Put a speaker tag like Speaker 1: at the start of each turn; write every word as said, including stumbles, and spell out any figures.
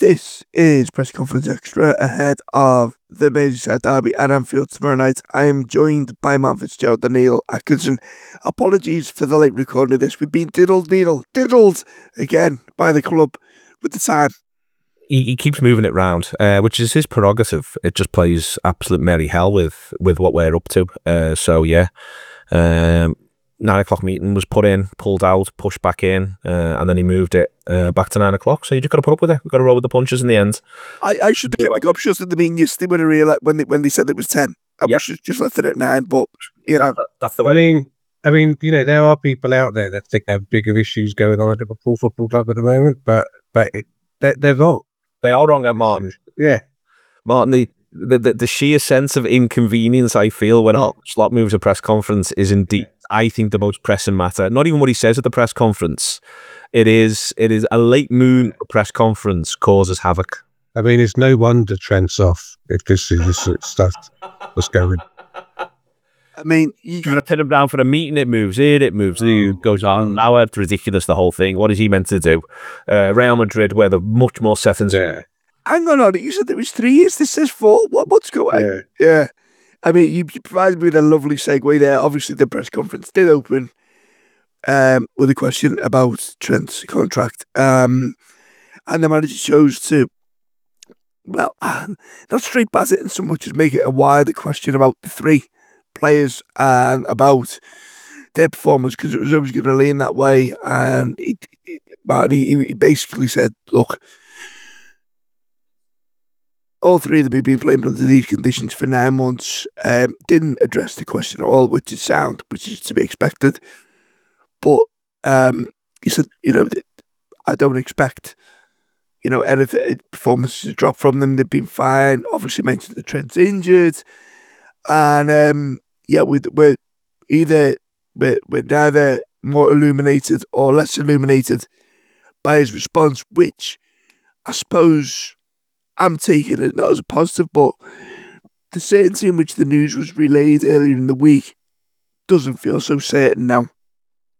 Speaker 1: This is Press Conference Extra ahead of the Merseyside derby at Anfield tomorrow night. I am joined by Matt Fitzgerald and Neil Atkinson. Apologies for the late recording of this. We've been diddled, Neil, diddled again by the club with the time.
Speaker 2: He, he keeps moving it round, uh, which is his prerogative. It just plays absolute merry hell with, with what we're up to. Uh, so, yeah. Um, nine o'clock meeting was put in, pulled out, pushed back in, uh, and then he moved it uh, back to nine o'clock. So you just got to put up with it. We've got to roll with the punches in the end.
Speaker 1: I, I should get my gobshious in the meeting yesterday when I realised when they, when they said it was ten. I yep. should just left it at nine, but, you know.
Speaker 2: That's the way.
Speaker 3: I mean, I mean, you know, there are people out there that think they have bigger issues going on at Liverpool Football Club at the moment, but but it, they're, they're wrong.
Speaker 2: They are wrong, at Martin.
Speaker 3: Yeah.
Speaker 2: Martin, the, the, the, the sheer sense of inconvenience I feel when oh. Slot moves a press conference is indeed, I think, the most pressing matter. Not even what he says at the press conference. It is it is a late moon press conference causes havoc.
Speaker 3: I mean, it's no wonder Trent's off if this is this sort of stuff was going.
Speaker 1: I mean, you
Speaker 2: trying to pin him down for a meeting, it moves in, it moves in, it goes on. Now it's ridiculous, the whole thing. What is he meant to do? Uh, Real Madrid, where the much more settings.
Speaker 3: Yeah.
Speaker 1: Hang on, on you said there was three years. This says four. What, what's going on?
Speaker 3: Yeah.
Speaker 1: yeah. I mean, you, you provided me with a lovely segue there. Obviously, the press conference did open um, with a question about Trent's contract. Um, and the manager chose to, well, not straight pass it in so much as make it a wider question about the three players and about their performance, because it was always going to lean that way. And he, he, he basically said, look, all three of them have been playing under these conditions for nine months. Um, didn't address the question at all, which is sound, which is to be expected. But um, he said, you know, I don't expect, you know, anything, performances to drop from them. They've been fine. Obviously mentioned the Trent's injured. And um, yeah, we're, we're either, we're, we're neither more illuminated or less illuminated by his response, which I suppose I'm taking it not as a positive, but the certainty in which the news was relayed earlier in the week doesn't feel so certain now.